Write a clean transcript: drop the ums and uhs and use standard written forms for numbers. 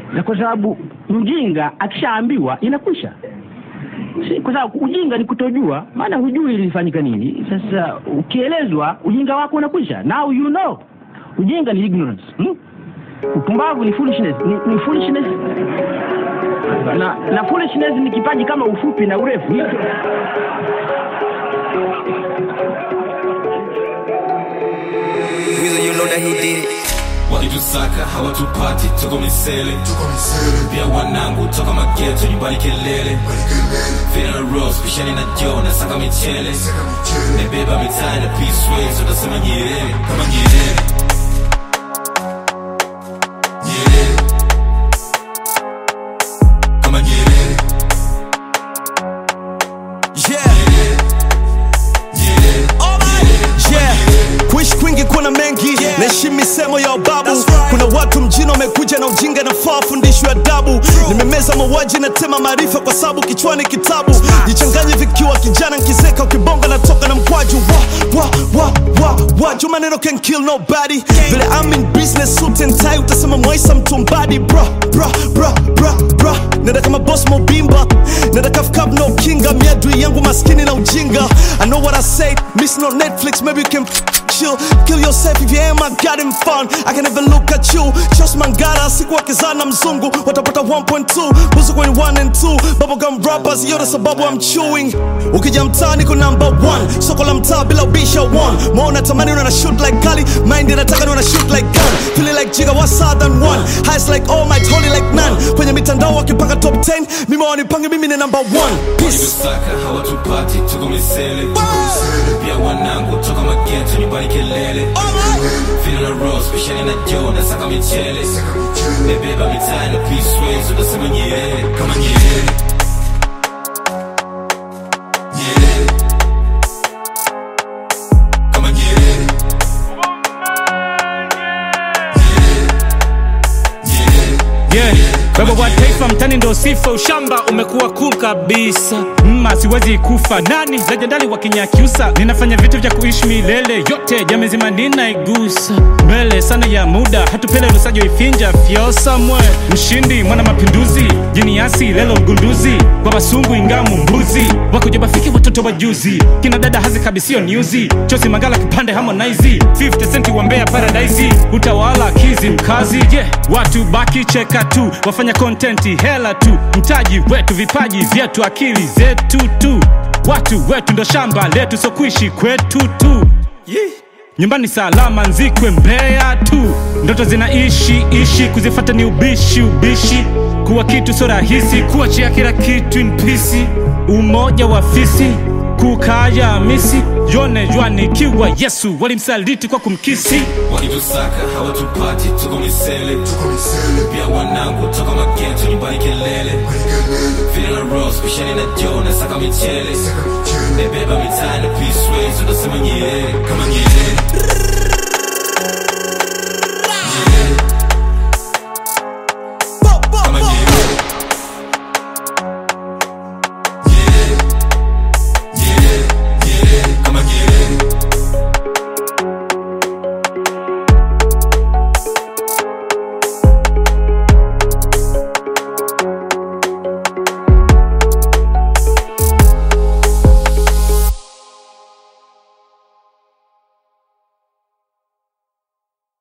Na kwa sababu mjinga akishaambiwa inakwisha. Kwa sababu ujinga ni kutojua, maana hujui ilifanyika nini. Sasa ukielezwa ujinga wako unakwisha. Now you know. Ujinga ni ignorance. Upumbavu ni foolishness. Ni foolishness. Na foolishness ni kipaji kama ufupi na urefu. You know that he did it. Wakitusaka hawatupati tuko misele pia wanangu toka mageto nyumbani kelele Fina Rose pishani na Joe na saka michele Nebeba mitai na Peace Ways utasema Nyerere kama Nyerere Nyerere kama Nyerere Yeah Nyerere Yeah Kuishi kwingi kuna mengi Naishi misemo ya babu Kuna watu mjini wamekuja na ujinga na faa fundishwe adabu Nimemeza mawaji na tema maarifa kwa sababu kichwani kitabu Jichanganye vikiwa kijana nkizeka ukibonga na toka na mkwaju Juma neno can kill nobody Vile I'm in business suit and tie utasema mwaisa mtumbadi Bra Nenda kama boss mobimba Nenda kafkab no kinga Miadui yangu maskini na ujinga I know what I say Miss no Netflix maybe you can chill Kill yourself if you ain't my goddamn fun I can never look at you Trust mangara siku wakizana mzungu Watapata 1.2 Buzu kwenye 1 and 2 Bubblegum rappers yote sababu I'm chewing Ukija mtaa niko number 1 Soko la mtaa bila ubisha 1 Mwana tamani una shoot like Kali Mind inataka una shoot like gun Feeling like Jigga what's hard than 1 Highs like all might holy like none Kwenye mitandao wakipanga top 10 Mimi wanipange mimi ni number 1 Peace Wakitusaka hawatupati tuko misele pia wanangu toka mageto nyumbani kelele Fina Rose pishani na Joe na saka michele Nebeba mitai na Peace Ways utasema Nyerere kama Nyerere Nyerere kama Nyerere Baba wa taifa mtani ndo sifa ushamba umekuwa cool kabisa siwezi kufa nani legendari wa Kinyakyusa ninafanya vitu vya kuishi milele yote jamezima ninaigusa mbele sana ya muda hatupele rusajo ifinja fiosa mwe mshindi mwana mapinduzi jiniasi lelo mgunduzi kwa basungu ingamu mbuzi wakujoba fiki watoto wa juzi kina dada hazi kabisio newsy chosi Mangala kipande Harmonize 50 centi wa Mbeya Paradise utawala kizi mkazi watu baki cheka tu wafanya kontenti hela tu mtaji wetu vipaji vyetu akili zetu tu watu wetu ndo shamba letu so kuishi kwetu tu nyumbani salama nzikwe Mbeya tu ndoto zinaishi kuzifata ni ubishi kuwa kitu so rahisi kuachia kila kitu in peace umoja wa fisi kukaya misi yone juani kiwa Yesu walimsaliti kwa kumkisi Wakitusaka hawatupati tuko misele pia wanangu toka mageto nyumbani kelele Fina Rose pishani na Joe na saka michele Nebeba mitai na Peace Ways utasema Nyerere kama Nyerere